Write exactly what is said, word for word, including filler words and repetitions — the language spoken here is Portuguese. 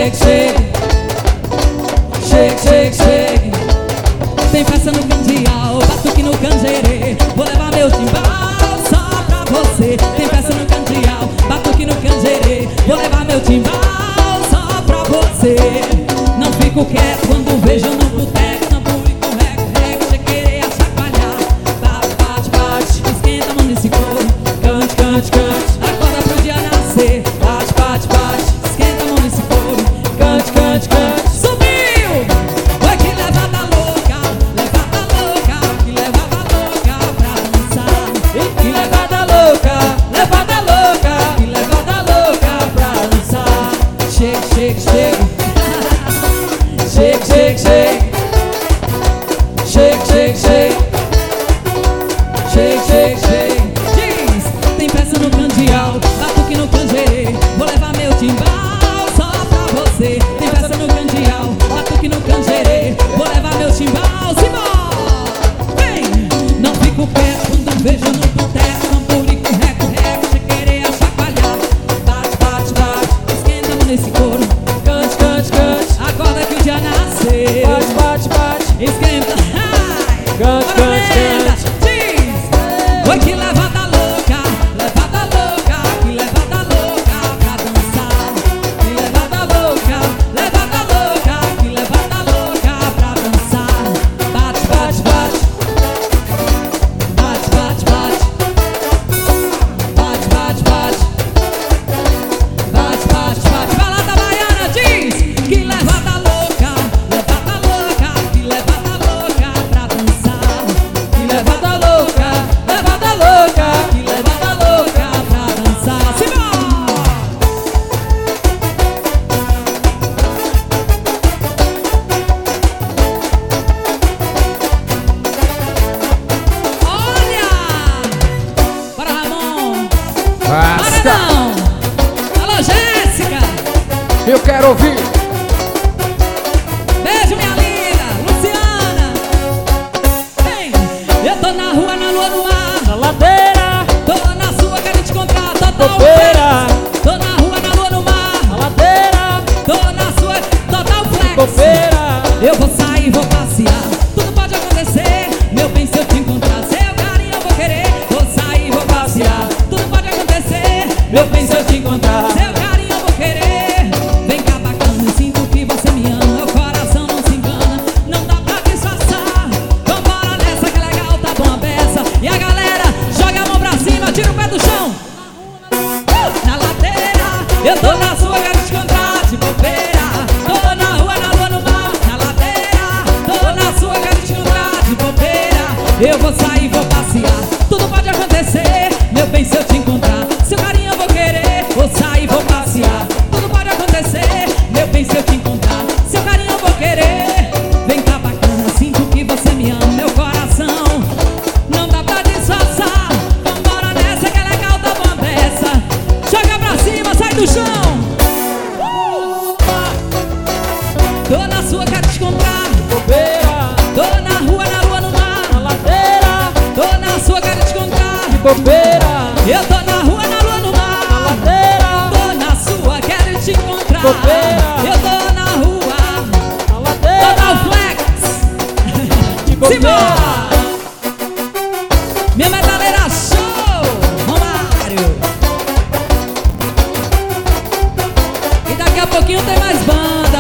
shake, shake. Shake, shake, shake. Tem festa no candial, batuque no canjerê. Vou levar meu timbal só pra você. Tem festa no candial, batuque no canjerê. Vou levar meu timbal só pra você. Não fico quieto quando vejo no boteco, no público, rego, rego, chequeirei a chacoalhar. Bate, bate, bate, esquenta a mão nesse couro. Cante, cante, cante, acorda pro dia nascer. Bate, bate, bate, esquenta a mão nesse couro. Cante, cante, cante. Subiu! Vai que levada louca, levada louca, que levada louca pra dançar. Que levada louca, levada louca, que levada louca pra dançar. Shake, shake, shake. Shake, shake, shake. Shake, shake, shake. Shake, shake, shake. Diz, tem festa no candial, batuque no canjerê. Vou levar meu timbal só pra você. Tem festa no candial, batuque no canjerê. Vou levar meu timbal, simbora! Vem! Não fico quieto quando vejo no boteco, no público, reco, reco, chequeirei a chacoalhar. Bate, bate, bate, esquenta a mão nesse couro. Cante, cante, cante, acorda que o dia nasceu. Bate, bate, bate, esquenta. Ai, cante, cante, cante. Diz, oi que levada louca, levada louca, que levada louca pra dançar. Que levada louca, levada louca, que levada louca pra dançar. Bate, bate, bate. Bate, bate, bate. Bate, bate, bate. Bate, bate, bate. Balada baiana diz que levada louca, levada louca, que levada louca pra dançar. Que levada louca, levada louca, que levada louca pra dançar. Simbora! Olha! Bora, Ramon! Bora, Lasca. não! Alô, Jéssica! Eu quero ouvir. Beijo, minha linda! Luciana! Vem! Eu tô na rua, na lua, no mar. Na ladeira, Tô na sua, quero te encontrar. Total Copeira. flex. Tô na rua, na lua, no mar. na ladeira, Tô na sua, total flex. copeira. Eu vou sair, vou passear. Tudo pode acontecer. Meu bem, se eu te encontrar, seu carinho eu vou querer. Vou sair, vou passear. Tudo pode acontecer. Meu bem, se eu te encontrar, seu carinho eu vou querer. Vem cá, bacana, eu sinto que você me ama. Meu coração não se engana, não dá pra disfarçar. Vambora nessa que é legal, tá bom a beça. E a galera, joga a mão pra cima, tira o pé do chão. Uh! Na ladeira, eu tô na sua, quero te encontrar de bobeira. Tô na rua, na lua, no mar. Na ladeira, tô na sua, quero te encontrar de bobeira. Eu vou sair, vou passear. Tudo pode acontecer. Meu bem, se eu te encontrar, seu carinho eu vou querer. Vou sair, vou passear. Tudo pode acontecer. Meu bem, se eu te encontrar, seu carinho eu vou querer. Vem cá, bacana, sinto que você me ama. Meu coração não dá pra disfarçar. Vambora nessa que é legal, tá bom dessa. Joga pra cima, sai do chão. Uh! Tô na sua, quero te encontrar. Copeira, Tô na rua, na lua, no mar. na ladeira, Tô na sua, quero te encontrar. copeira. Eu tô na rua, na lua, no Na mar. ladeira, Tô na sua, quero te encontrar. Copeira. Eu tô na rua, na ladeira, total flex. de copeira. Simbora! Minha metaleira show, Romário. E daqui a pouquinho tem mais banda.